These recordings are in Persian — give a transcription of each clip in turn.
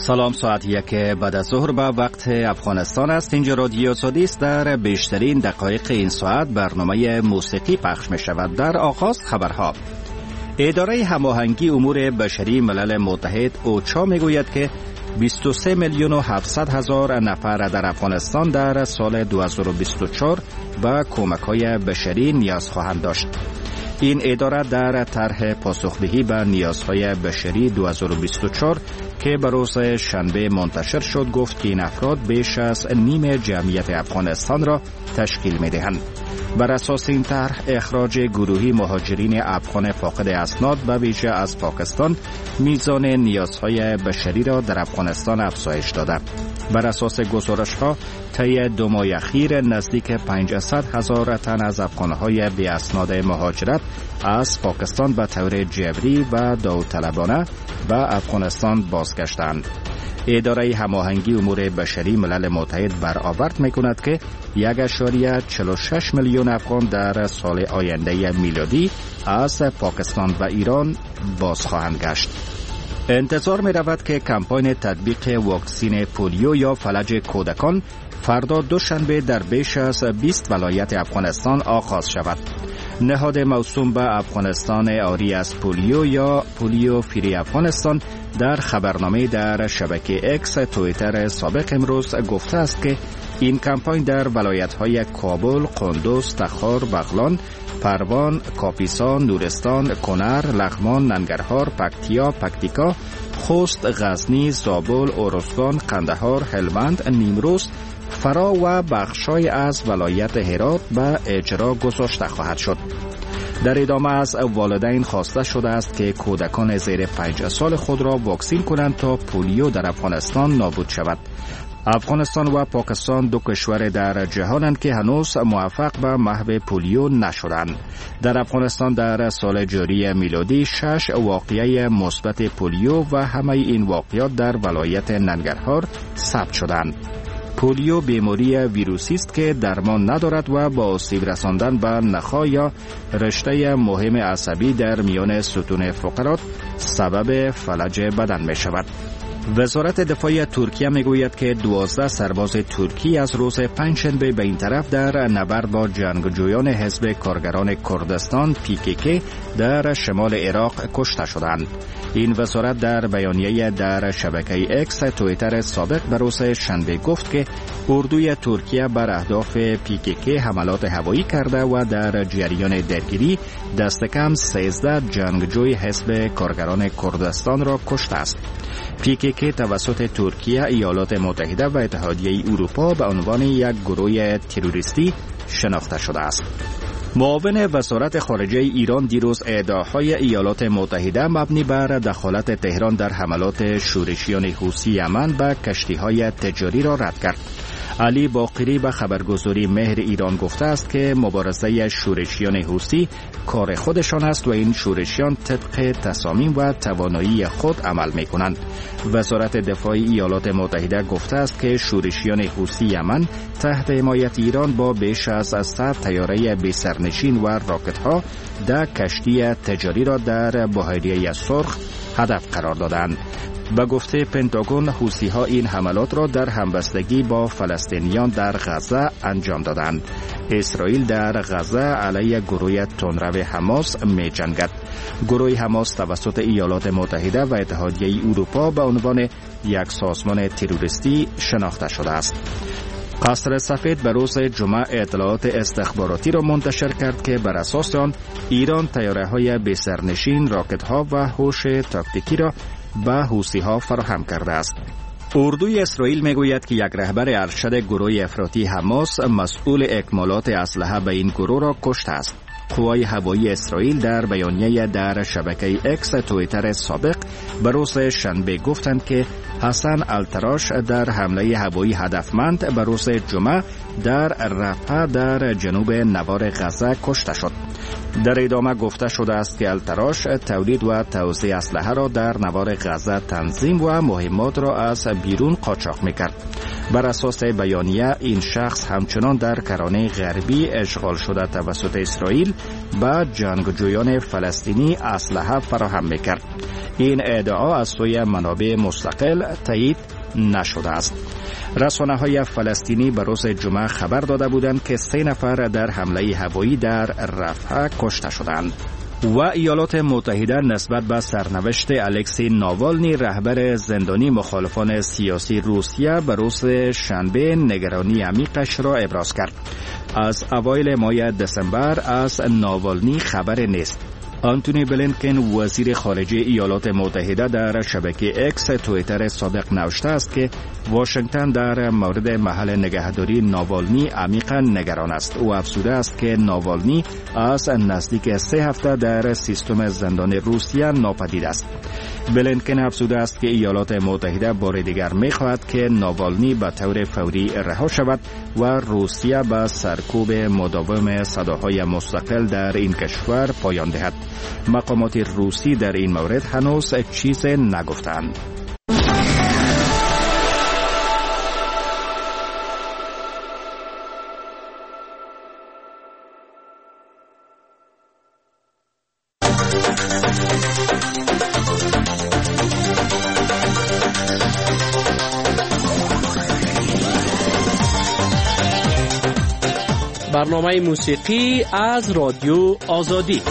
سلام، ساعت 1 بعد از ظهر به وقت افغانستان است. اینجا رادیو سودیست. در بیشترین دقایق این ساعت برنامه موسیقی پخش می شود. در آغاز خبرها. اداره هماهنگی امور بشری ملل متحد اوچا می گوید که 23 میلیون و 700 هزار نفر در افغانستان در سال 2024 به کمک‌های بشری نیاز خواهند داشت. این اداره در طرح پاسخدهی به نیازهای بشری 2024 که به روز شنبه منتشر شد گفت که این افراد بیش از نیم جمعیت افغانستان را تشکیل می دهند. بر اساس این طرح اخراج گروهی مهاجرین افغان فاقد اسناد به ویژه از پاکستان میزان نیازهای بشری را در افغانستان افزایش داده. بر اساس گزارش‌ها طی 2 ماه اخیر نزدیک 500 هزار تن از افغان‌های بی اسناد مهاجرت از پاکستان به طور جبری و داوطلبانه به افغانستان بازگشتند. اداره هماهنگی امور بشری ملل متحد برآورد می‌کند که 1.46 میلیون افغان در سال آینده میلادی از پاکستان و ایران باز خواهند گشت. انتظار می رود که کمپاین تطبیق واکسین پولیو یا فلج کودکان فردا دوشنبه در بیش از 20 ولایت افغانستان آغاز شود. نهاد موسوم به افغانستان آری از پولیو یا پولیو فری افغانستان در خبرنامه در شبکه اکس توییتر سابق امروز گفته است که این کمپاین در ولایت‌های کابل، قندوز، تخار، بغلان، پروان، کاپیسا، نورستان، کنر، لغمان، ننگرهار، پکتیا، پکتیکا، خوست، غزنی، زابل، ارزگان، قندهار، هلمند، نیمروز، فرا و بخشای از ولایت هرات به اجرا گذاشته خواهد شد. در ادامه از والدین خواسته شده است که کودکان زیر 5 سال خود را واکسین کنند تا پولیو در افغانستان نابود شود. افغانستان و پاکستان دو کشور در جهانند که هنوز موفق به محو پولیو نشدند. در افغانستان در سال جاری میلادی 6 واقعه مثبت پولیو و همه این واقعات در ولایت ننگرهار ثبت شدند. پولیو بیماری ویروسی است که درمان ندارد و با آسیب رساندن به نخاع یا رشته مهم عصبی در میان ستون فقرات سبب فلج بدن می شود. وزارت دفاع ترکیه میگوید که 12 سرباز ترکی از روز پنجشنبه به این طرف در نبرد با جنگجویان حزب کارگران کردستان PKK در شمال عراق کشته شدند. این وزارت در بیانیه در شبکه اکس توییتر سابق به روز شنبه گفت که اردوی ترکیه بر اهداف PKK حملات هوایی کرده و در جریان درگیری دست کم 13 جنگجوی حزب کارگران کردستان را کشته است. PKK توسط ترکیه، ایالات متحده و اتحادیه اروپا به عنوان یک گروه تروریستی شناخته شده است. معاون وزارت خارجه ایران دیروز ادعاهای ایالات متحده مبنی بر دخالت تهران در حملات شورشیان حوثی یمن به کشتی‌های تجاری را رد کرد. علی باقری به خبرگزاری مهر ایران گفته است که مبارزه شورشیان حوثی کار خودشان است و این شورشیان طبق تصامیم و توانایی خود عمل می کنند. وزارت دفاع ایالات متحده گفته است که شورشیان حوثی یمن تحت حمایت ایران با بیش از 100 طیاره بی سرنشین و راکت ها در کشتی تجاری را در بحیره سرخ هدف قرار دادند. به گفته پنتاگون حوثی ها این حملات را در همبستگی با فلسطینیان در غزه انجام دادند. اسرائیل در غزه علیه گروه تندرو حماس می جنگد. گروه حماس توسط ایالات متحده و اتحادیه اروپا به عنوان یک سازمان تروریستی شناخته شده است. قصر سفید به روز جمعه اطلاعات استخباراتی را منتشر کرد که بر اساس آن ایران طیاره‌های بی سرنشین، راکت‌ها و هوش تاکتیکی را به حوثی‌ها فراهم کرده است. اردوی اسرائیل میگوید که یک رهبر ارشد گروه افراطی حماس مسئول اکمالات اسلحه به این گروه را کشته است. قوای هوایی اسرائیل در بیانیه در شبکه اکس توییتر سابق به روز شنبه گفتند که حسن التراش در حمله هوایی هدفمند به روز جمعه در رفح در جنوب نوار غزه کشته شد. در ادامه گفته شده است که التراش تولید و توزیع اسلحه را در نوار غزه تنظیم و مهمات را از بیرون قاچاق میکرد. بر اساس بیانیه این شخص همچنان در کرانه غربی اشغال شده توسط اسرائیل به جنگجویان فلسطینی اسلحه فراهم میکرد. این ادعا از سوی منابع مستقل تایید نشده است. رسانه‌های فلسطینی به روز جمعه خبر داده بودند که 3 نفر در حمله هوایی در رفح کشته شدند. و ایالات متحده نسبت به سرنوشت الکسی ناوالنی رهبر زندانی مخالفان سیاسی روسیه به روز شنبه نگرانی عمیقش را ابراز کرد. از اوایل ماه دسامبر از ناوالنی خبر نیست. آنتونی بلینکن وزیر خارجه ایالات متحده در شبکه اکس توییتر سابق نوشته است که واشنگتن در مورد محل نگهداری ناوالنی عمیقا نگران است. او افزوده است که ناوالنی از نزدیک 3 هفته در سیستم زندان روسیه ناپدید است. بلینکن افزوده است که ایالات متحده بار دیگر می‌خواهد که ناوالنی به طور فوری رها شود و روسیه به سرکوب مداوم صداهای مستقل در این کشور پایان دهد. مقامات روسی در این مورد هنوز چیز نگفتند. برنامه موسیقی از رادیو آزادی.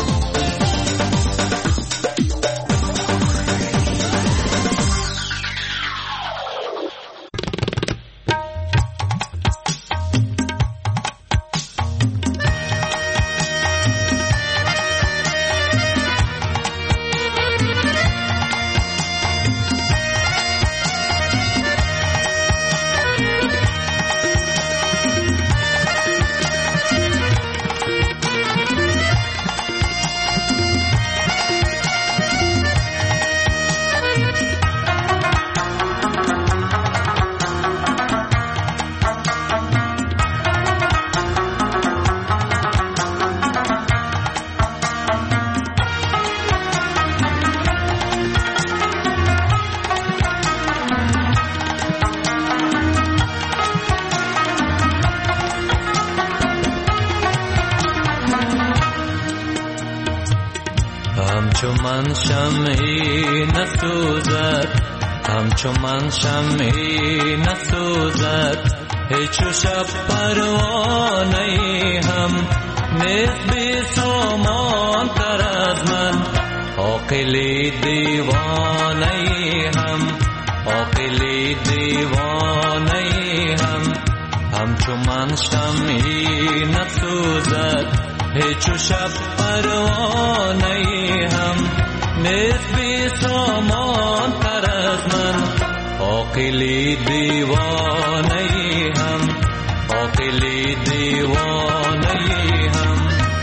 همچون شمعی نسوزد، همچون شمعی نسوزد، هیچ شب پروانه هم نیست بی سامان تر از من. عاقلی دیوانه هم، عاقلی دیوانه هم، همچون شمعی نسوزد، هیچ شب پروانه هم نیست بی سامان تر از من. عاقلی دیوانه هم، عاقلی دیوانه هم.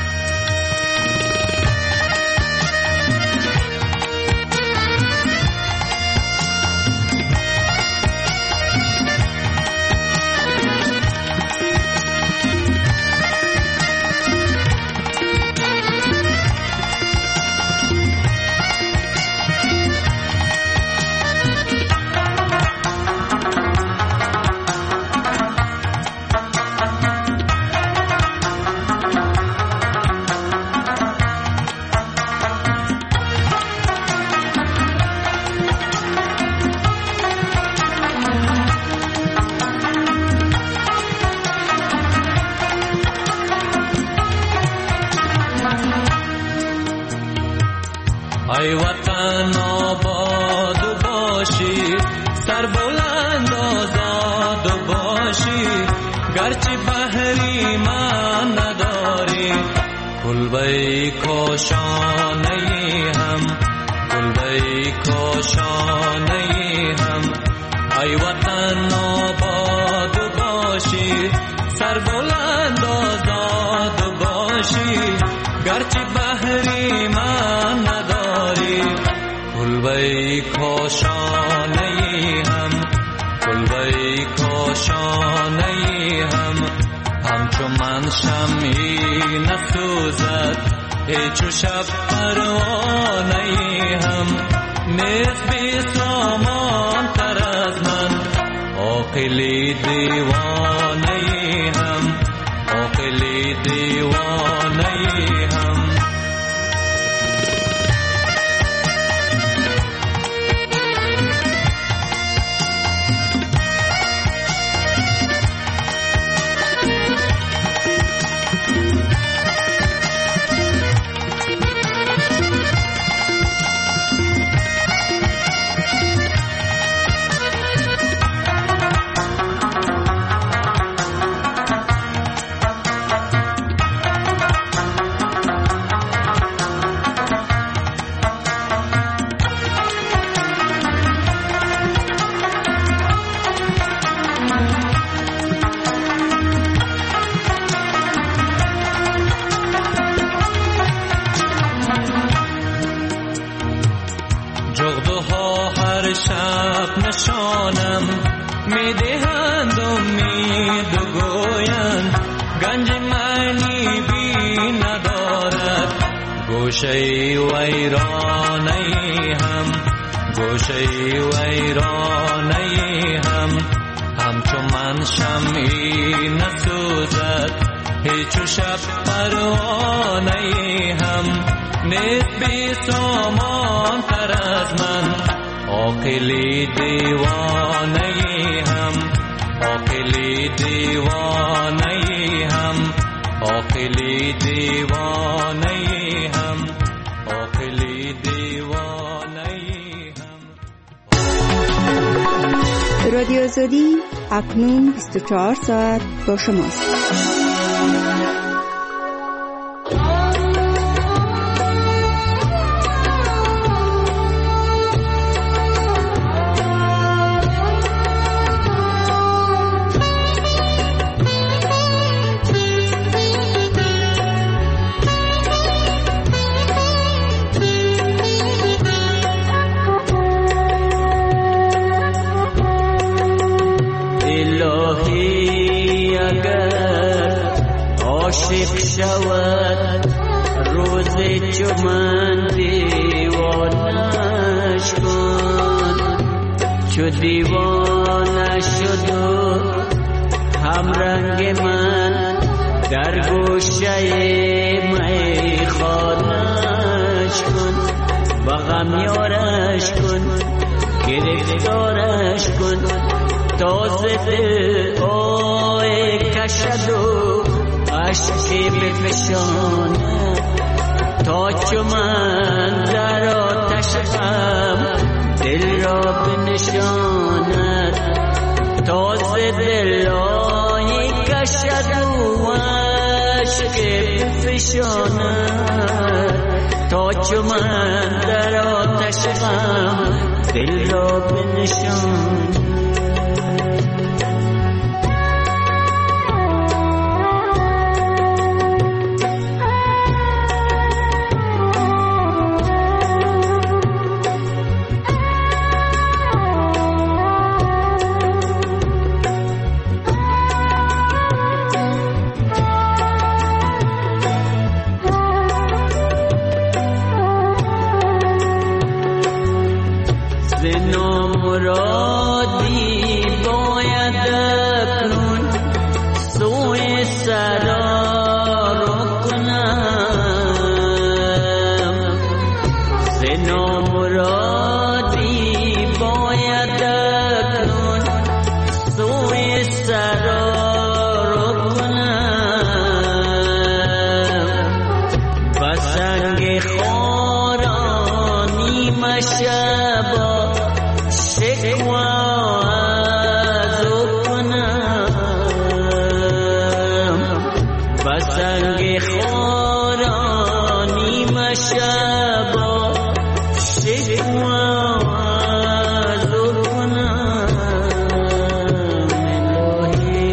ای وطن آباد باشی، سر بلند آزاد باشی، گرچه بحری من نداری، کلبه کاشانه هم، کلبه کاشانه هم. ای وطن آباد باشی، سر بلند آزاد باشی، گرچه بحری من نداری، کلبه کاشانه هم، کلبه کاشانه هم. همچون من شمعی نسوزد، هیچ شب پروانه هم نیست بی سامان تر از من. عاقلی دیوانه هم، عاقلی دیوانه هم. جغدها هر شب نشانم میدهند امید و گویند گنج معنی بی ندارد. گوشه ویرانه هم، گوشه ویرانه هم. همچو من شمعی نسوزد هیچ شب پروانه هم نیست بی سامان تر از من. عاقلی دیوانه هم، عاقلی دیوانه هم، عاقلی دیوانه هم، عاقلی دیوانه هم. رادیو آزادی اکنون 24 ساعت با شماست. عاشق شود روز چو من دیوانش کن. چو دیوانه شد و هم رنگ من در گوشه میخانش کن. و غم یارش کن، گرفتارش کن، تازه دل آی کشد و عشقی بفشاند. تا چو من در آتش غم دل را بنشاند. تازه دل آی کشد و عشقی بفشاند. تا چو من در آتش غم دل را بنشاند. نامرادی باید اکنون سوی سرا رو کنم. ز نامرادی باید اکنون سوی سرا رو کنم. و سنگ خارانی مشبا سنگ خارانی مشبا شکواز کنم. الهی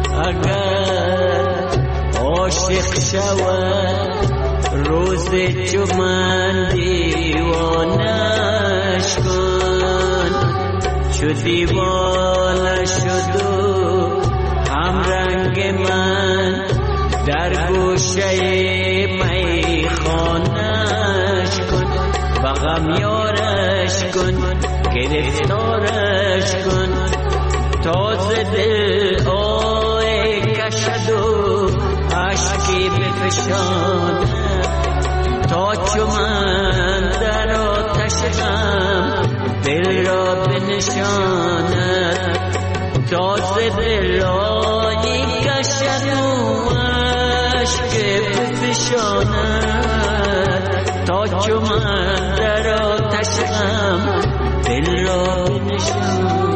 اگر عاشق شود روز چو من دیوانش کن. چو دیوانه شد و هم رنگ من در گوشه میخانه غم یارش کن گرفتارش کن تازه دل آه کشد و عشقی بفشاند تا چو من در آتش غم دل را بنشاند تازه دل آه کشد و عشقی بفشاند تا چو من در آتش غم دل را بنشاند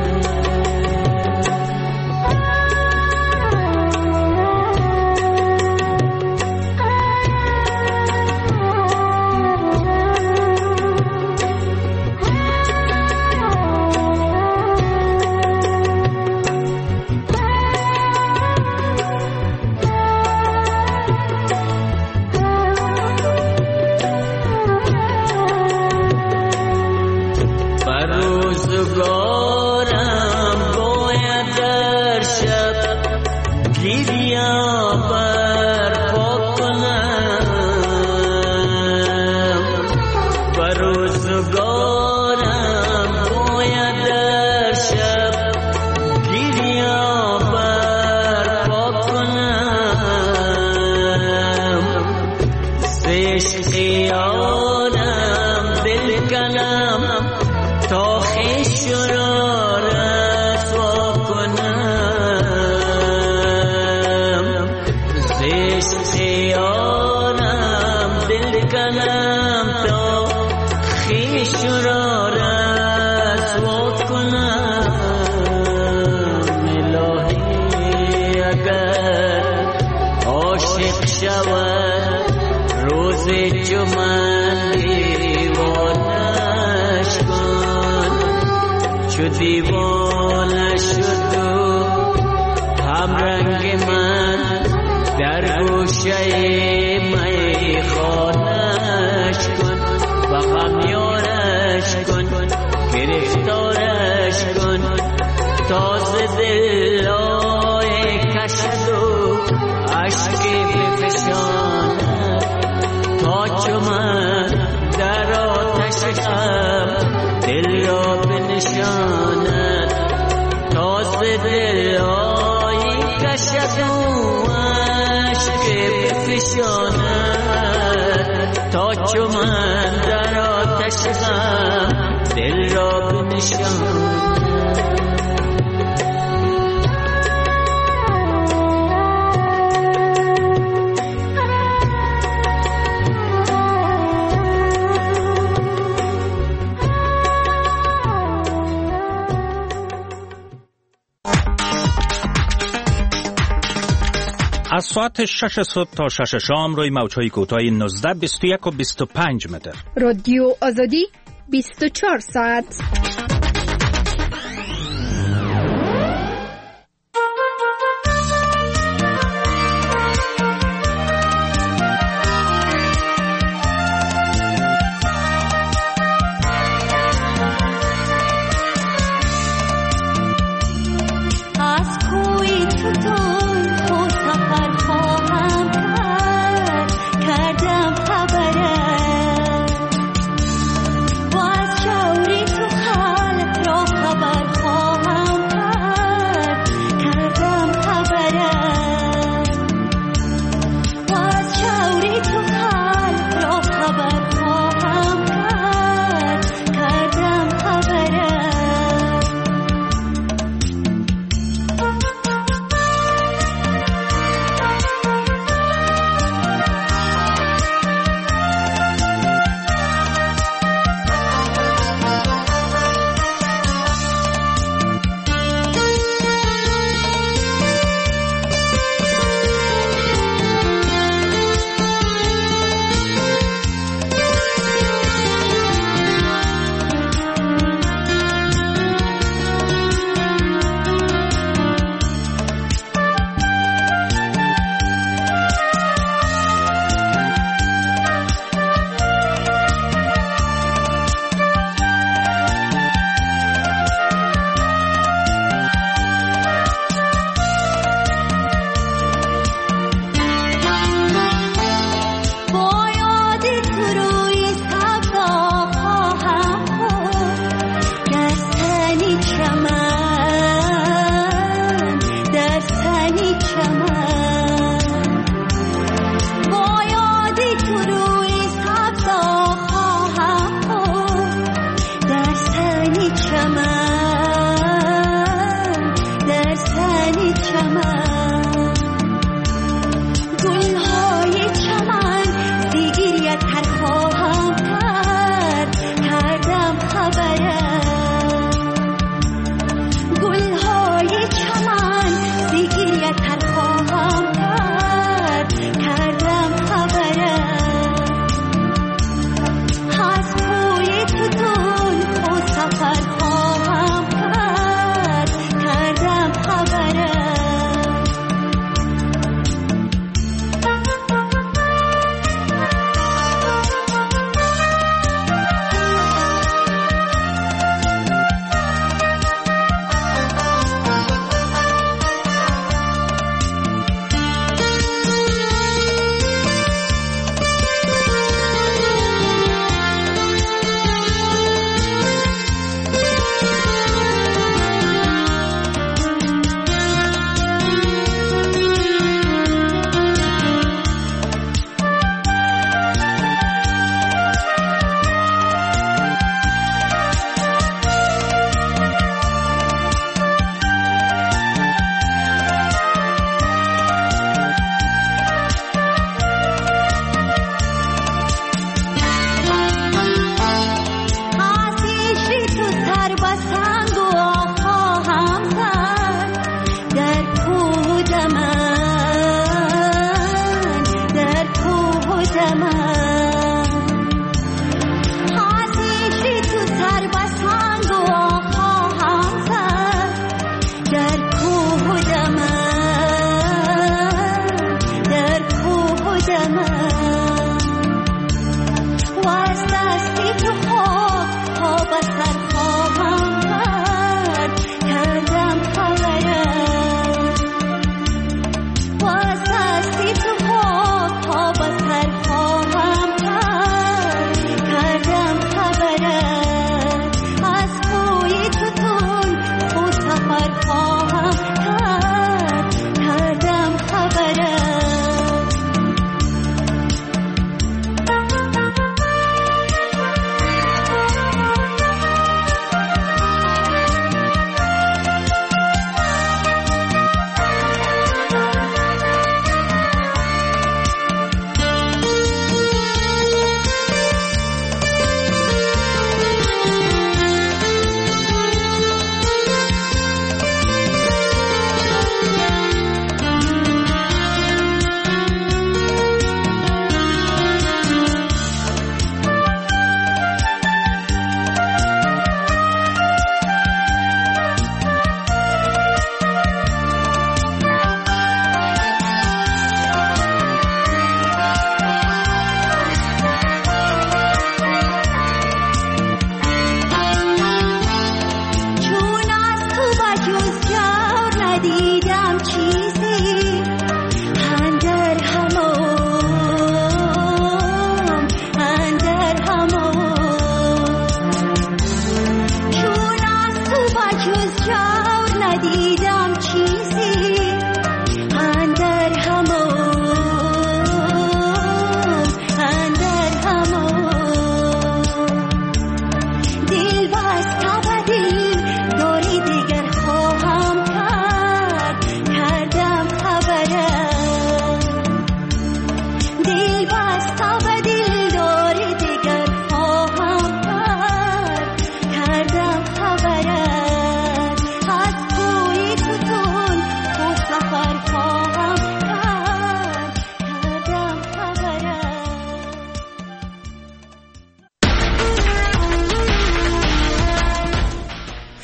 دیوانه شد و هم رنگ من در گوشه میخانه‌اش کن و غم یارش کن گرفتارش کن تازه دلای کشد و عشقی بفشاند تا چو من در آتش غم دل را بنشاند تازه دلایی کشد و عشق بفشاند تا چو من در آتش غم دل را بنشاند از ساعت 6 صبح تا 6 شام روی موج‌های کوتاه 19 21 و 25 متر. رادیو آزادی 24 ساعت. کردم خبرت با از شوری تو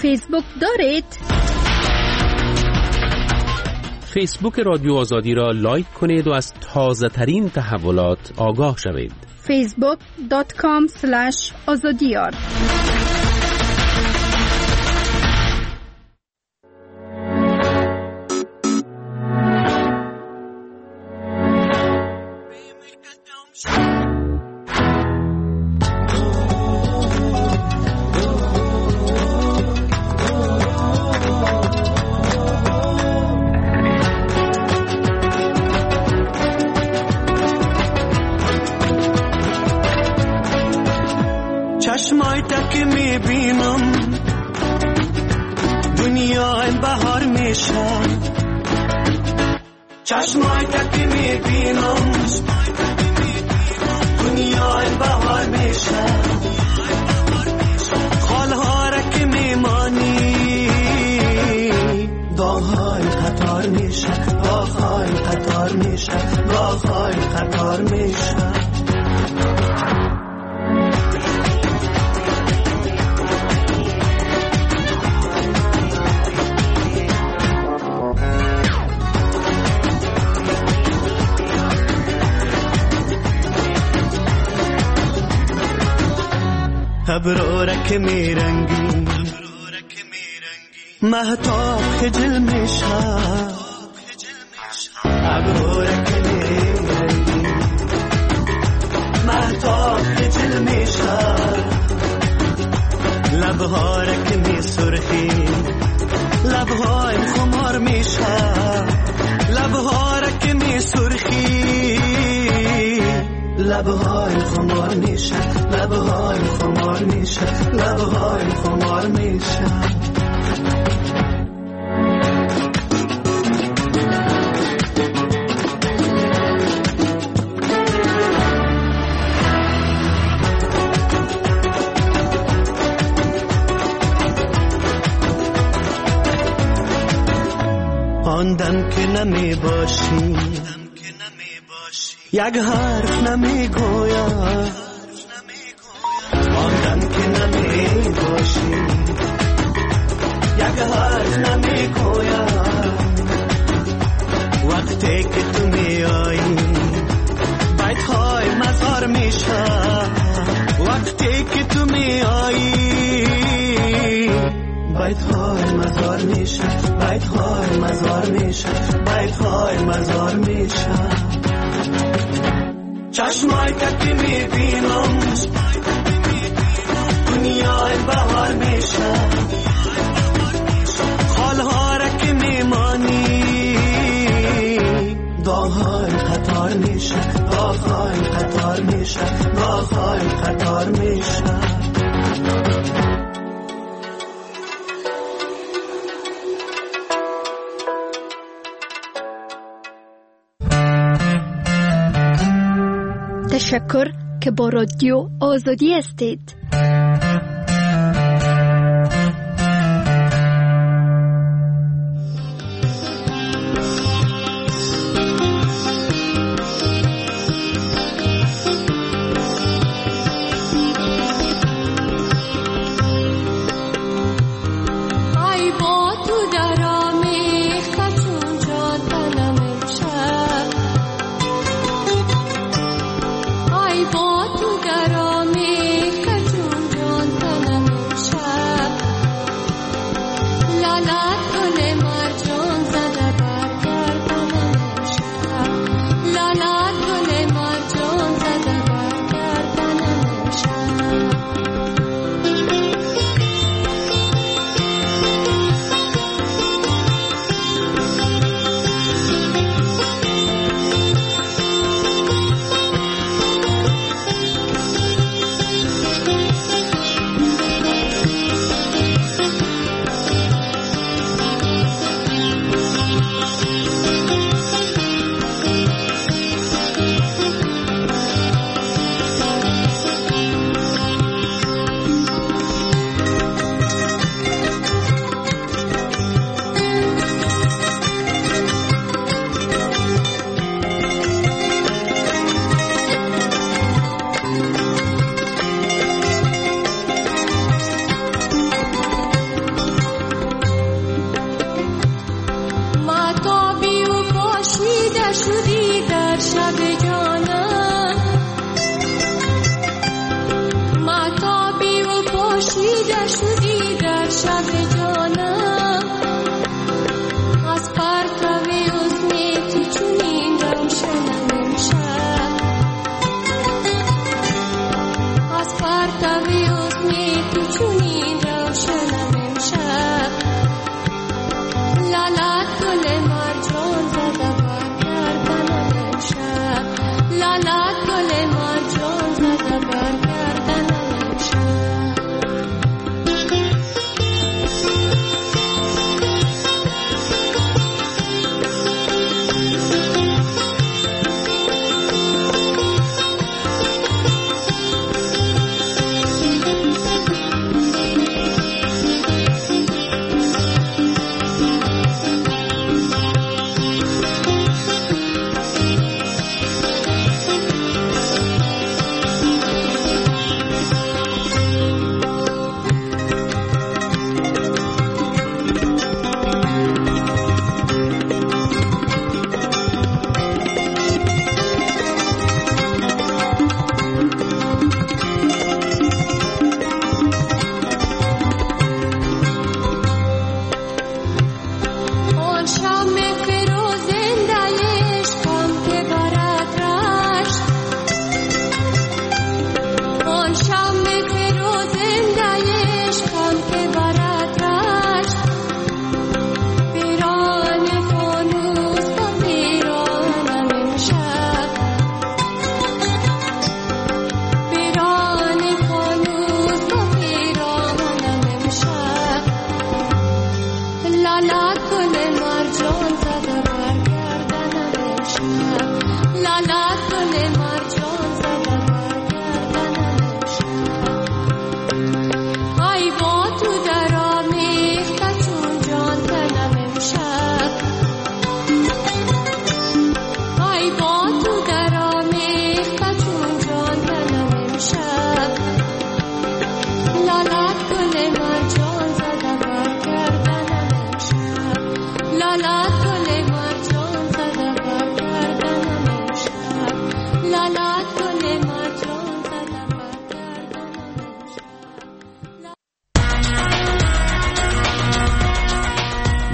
فیسبوک دارید؟ فیسبوک رادیو آزادی را لایک کنید و از تازه ترین تحولات آگاه شوید. facebook.com/azadiyar چشمای تک میبینم دنیای بهار میشه چشمای تک میبینم دنیای بهار میشه خالها را که میمانی داغهای قطار میشه داغهای قطار میشه داغهای قطار میشه ابرو که میرنگی مهتاب خجل میشه ابرو که میرنگی مهتاب خجل میشه لبها که میسرخی لبهای خمار میشه لبها که میسرخی لبهای خمار میشه لبهای خمار میشه لبهای خمار میشه آن دم که نمی باشی یک حرف نمی گویم آن دم که نمی باشی یک حرف نمی گویم وقتی که تو می آیی بیت های مزار میشه وقتی که تو می آیی بیت های مزار میشه بیت های مزار میشه بیت های مزار میشه چشمای که میبینم دنیای بهار میشه خالها را که میمانی داغهای قطار میشه داغهای قطار میشه داغهای قطار میشه تشکر که با رادیو آزادی هستید. با تو درام کجا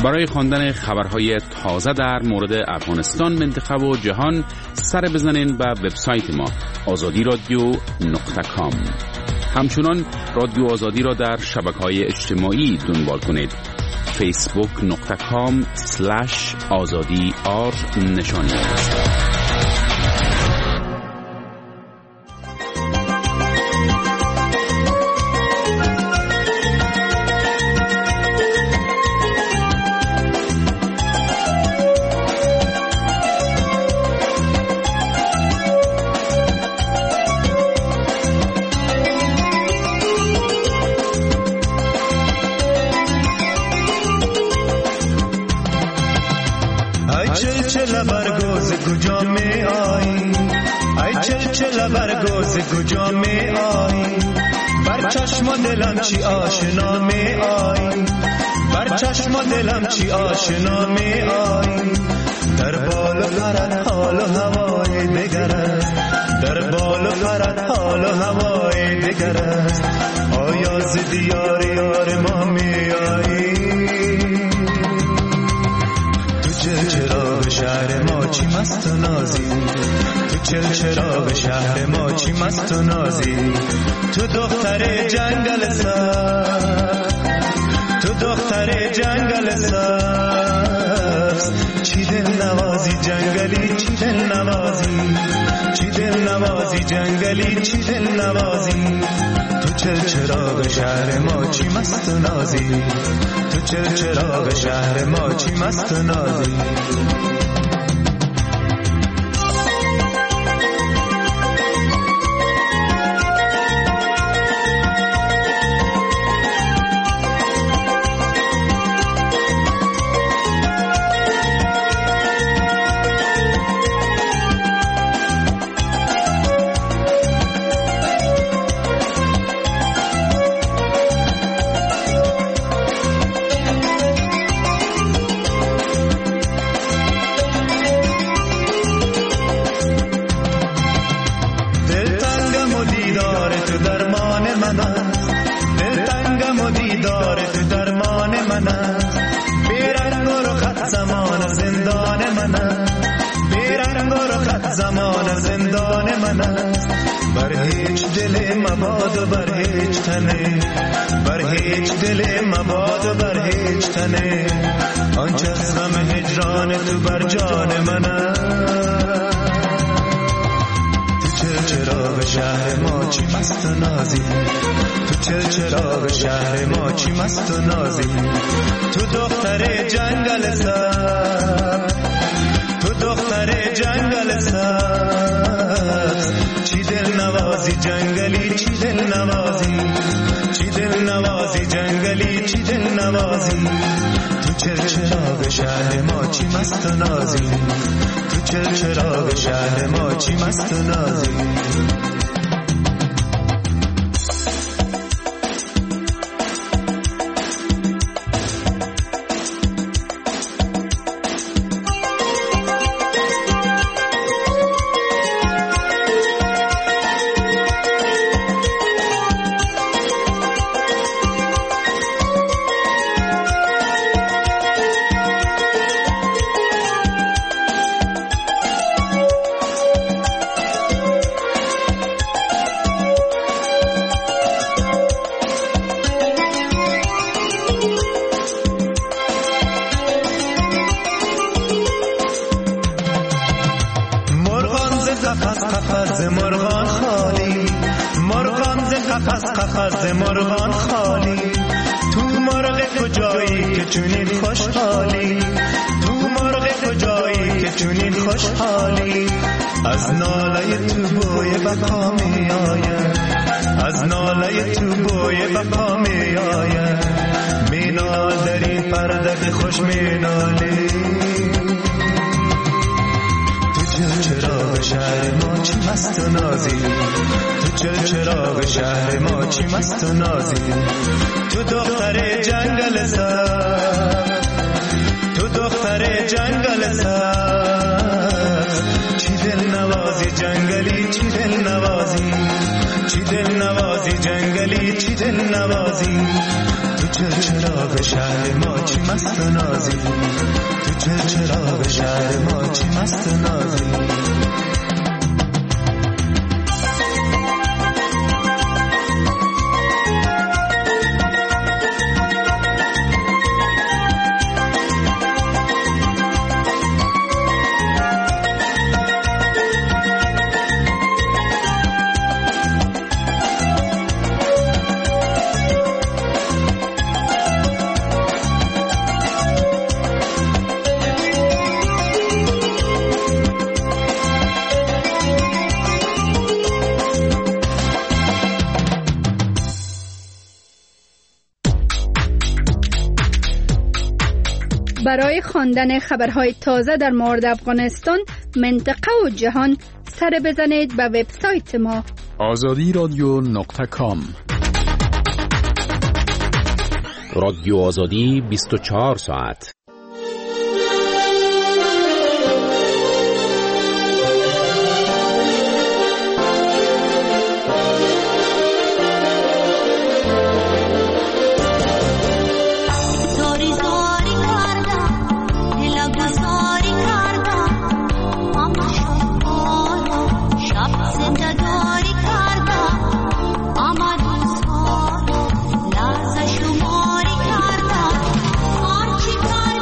برای خواندن خبرهای تازه در مورد افغانستان، منطقه و جهان سر بزنین به وبسایت ما azadiradio.com. همچنان رادیو آزادی را در شبکه‌های اجتماعی دنبال کنید. facebook.com/azadi_r نشانی است. کجا می آیی بر چشم و دلم چی آشنا می آیی بر چشم و دلم چی آشنا می آیی در بال و پرت حال و هوای دگر است در بال و پرت حال و هوای دگر است آیا ز دیار یار ما می آیی تو چراغ شهر ما چی مست و نازی چراغ شهر ما چی مست و نازی تو دختر جنگل سبز تو دختر جنگل سبز چی دل نوازی جنگلی چی دل نوازی چی دل نوازی جنگلی چی دل نوازی تو چراغ شهر ما چی مست و نازی تو چراغ شهر ما چی مست و نازی چه چراغ شهر ما چی مست و نازی، تو چه چراغ شهر ما چی مست و نازی. برای خواندن خبرهای تازه در مورد افغانستان، منطقه و جهان سر بزنید به وبسایت ما azadiradio.com. رادیو آزادی 24 ساعت. Lasa shumari karda, archi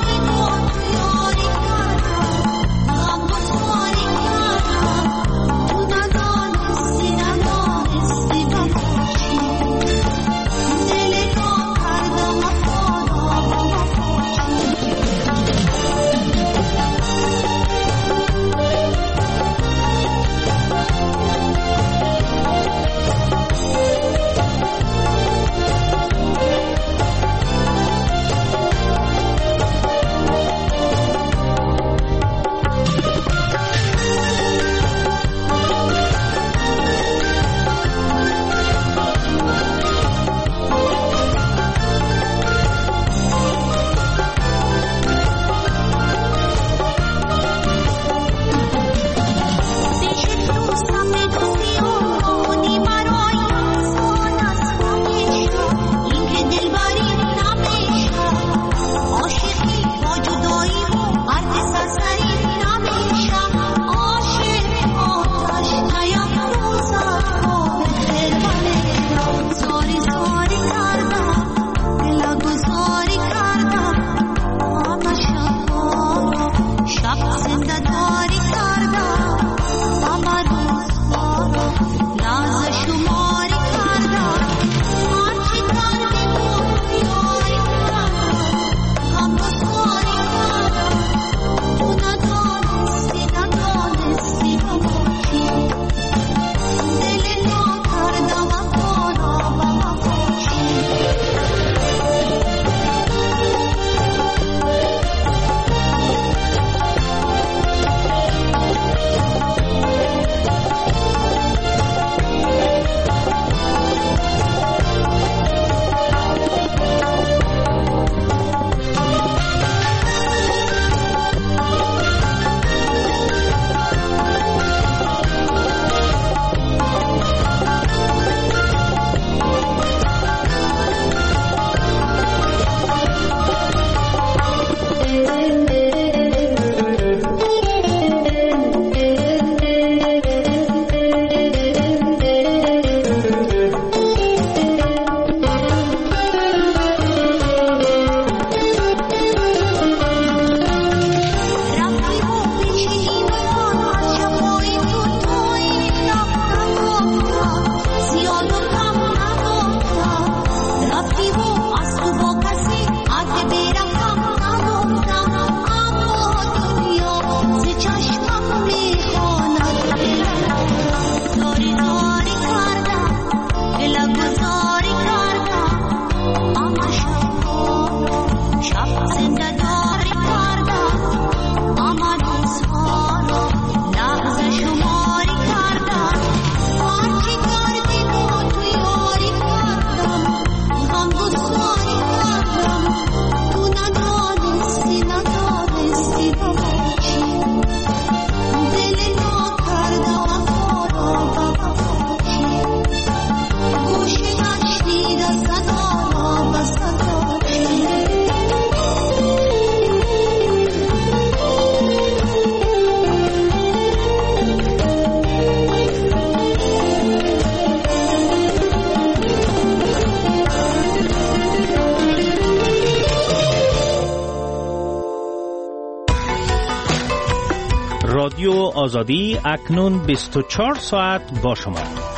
آزادی اکنون 24 ساعت با شما.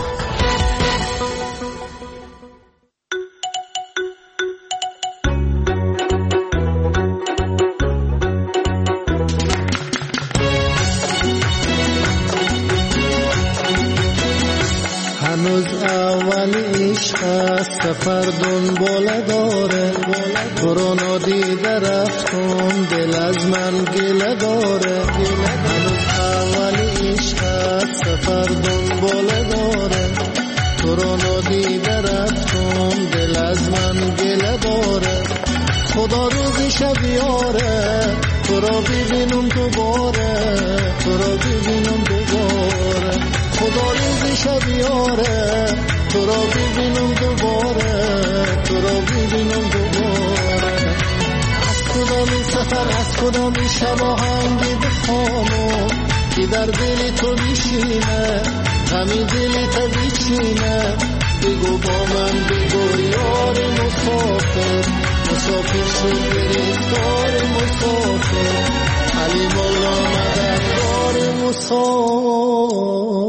هنوز اول عشق است، سفر دنباله داره، تو رو نادیده رفتم، دل از من گله داره. هنوز اول عشق است، سفر دنباله داره، تو رو نادیده رفتم، دل از من گله داره. خدا روزی شب یاره، تو رو ببینم دوباره، تو رو ببینم دوباره. خدا روزی شب یاره، تو رو ببینم دوباره، تو رو ببینم دوباره. از کدام این سفر، از کدام این شب آهنگی بخوانم که در دل تو بشینه، غمی دل تو بچینه. بگو با من، بگو یار مسافر، مسافر شد گرفتار مسافر. علی مولا مددگار مسافر.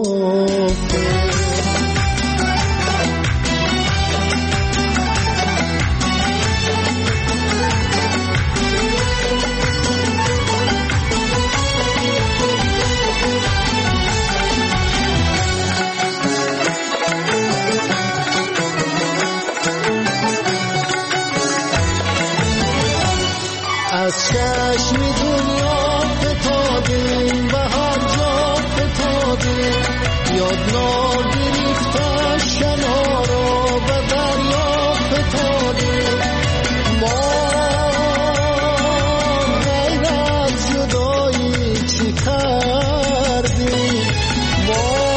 از چشم دنیا فتادیم، به هر جا فتادیم، یاد نگرفته شنا را به دریا فتادیم. ما غیر از جدایی چی کردیم؟ ما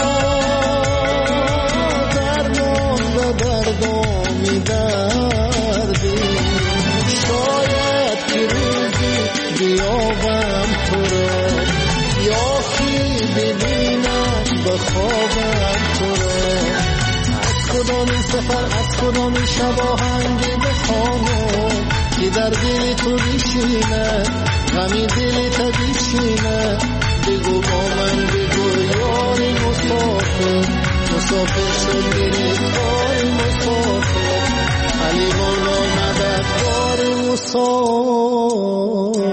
درمان به دردامی دردیم. شاید که بیابم تو را، یا کی ببینم بخوابم تو را. از کدام این سفر، از کدام این شب آهنگی بخوانم که در دل تو بشینه، غمی دل تو بچینه. بگو با من، بگو یار مسافر، مسافر شد گرفتار مسافر. علی مولا مددگار مسافر.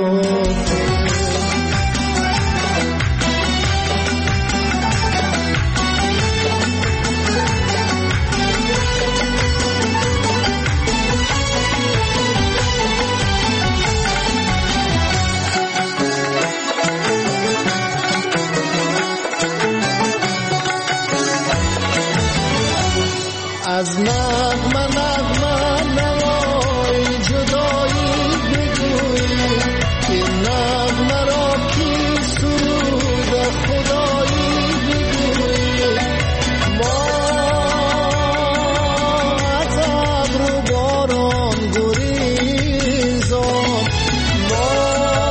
از نغمه نغمه نوای جدایی بگویی، که نغمه را کی سرود خدایی بگویی. ما از ابر و باران گریزان، ما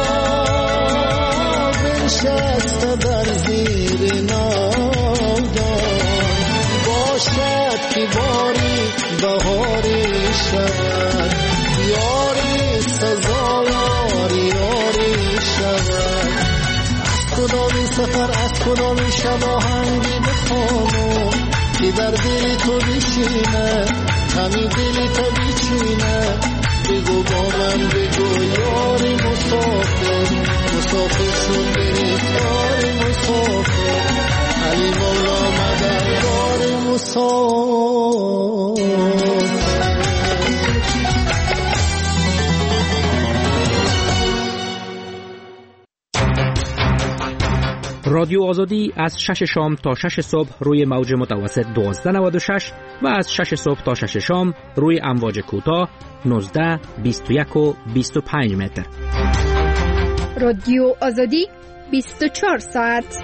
بنشسته در زیر ناودان. باشد که باری بهاری شود، یاری سزاوار یاری شود. از کدام این سفر، از کدام این شب آهنگی بخوانم که در دل تو بشینه، غمی دل تو بچینه. بگو با من، بگو یاری مسافر، مسافر شد گرفتار مسافر. علی مولا مددگار مسافر. رادیو آزادی از 6 شام تا 6 صبح روی موج متوسط 1296 و از 6 صبح تا 6 شام روی امواج کوتاه 19، 21 و 25 متر. رادیو آزادی 24 ساعت.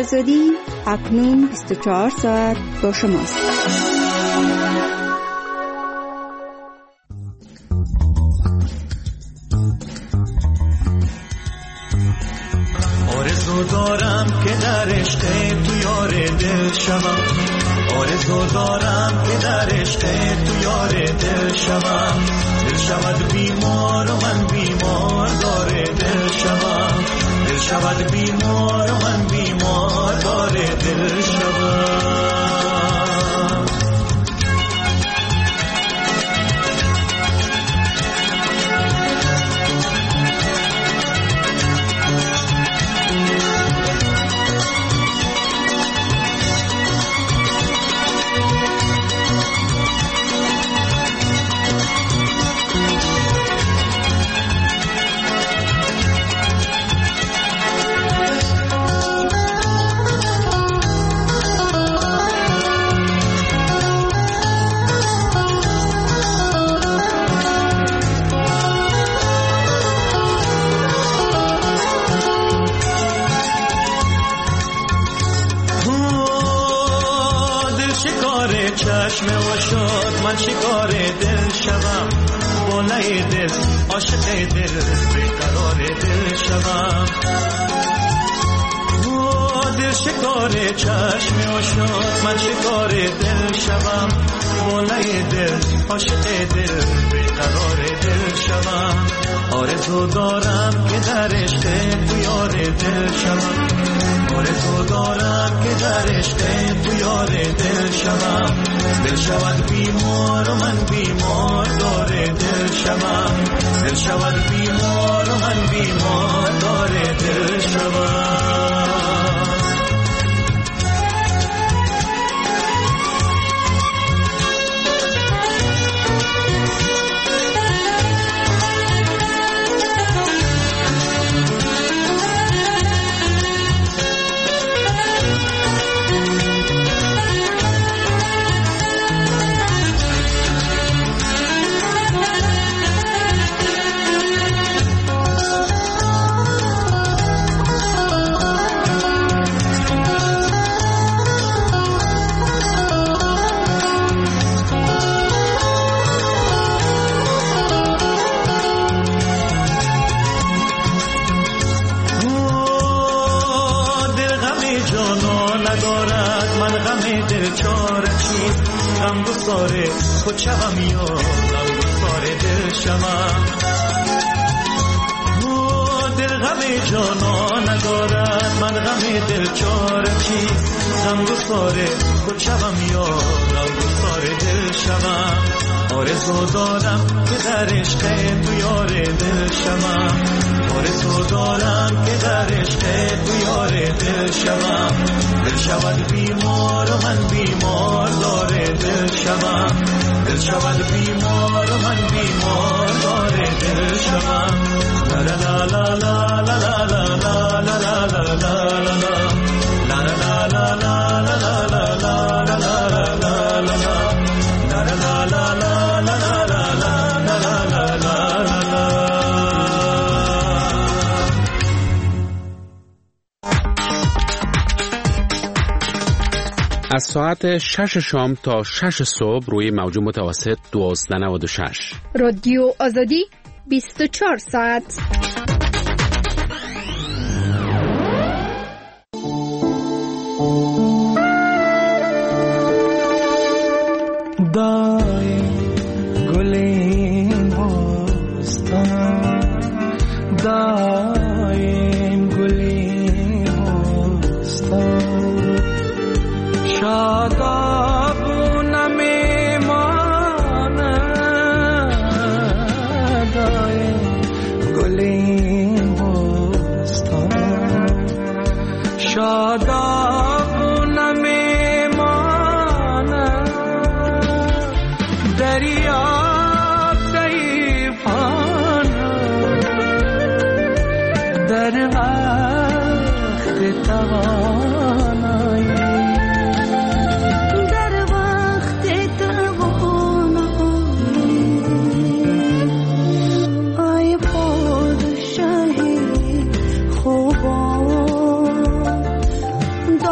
آزادی اکنون 24 ساعت با شماست. آرزو دارم که در عشق تو یار دل شوم، آرزو دارم که در عشق تو یار دل شوم، دل شود بیمار و من بیمار داره دل شوم، دل شود بیمار و من بیمار داره دل شوم. چشم و شد من شکار دل شوم، بالای دل عاشق دل بیقرار دل شوم، دل شکار چشم و شد من شکار دل شوم، بالای دل عاشق دل بیقرار دل شوم. آرزو دارم که در عشق تو یار دل شوم، آرزو دارم که در عشق تو یار دل شوم، دل شود بیمار و من بیمار داره دل شوم، دل شود بیمار و من بیمار داره دل شوم. غمگساره خود شوم یا غمگساره دل شوم، دل غم جانا ندارد من غم دل چاره چیست، غمگساره خود شوم یا غمگساره دل شوم. آرزو دارم که در عشق تو یار دل شوم، آرزو دارم که در عشق تو یار دل شوم، دل شود بیمار و من بیمار داره دل شوم، دل شود بیمار و من بیمار داره دل شوم. لا لا لا لا لا لا لا لا لا لا لا لا از ساعت 6 شام تا 6 صبح روی موج متوسط 1296 رادیو آزادی 24 ساعت. دایم گلین بستان، دایم گلین بستان، شاداب نمیماند، دایم گلین بستان، شاداب نمیماند، دریاب ضعیفانه در وقت توانایی، در وقت توانایی، ای پادشاهی خوبان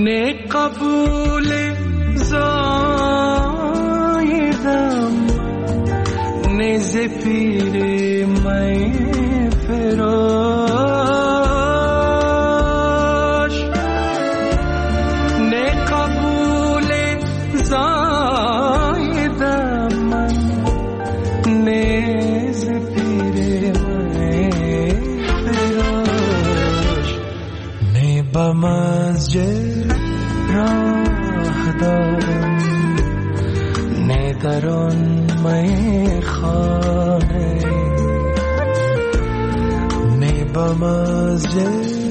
نه قبول زایدم نه زفیر می فراش نه قبول زایدم نه زفیر می فراش نه بمسجد راه دارم نه در آن میخانه نه به مسجد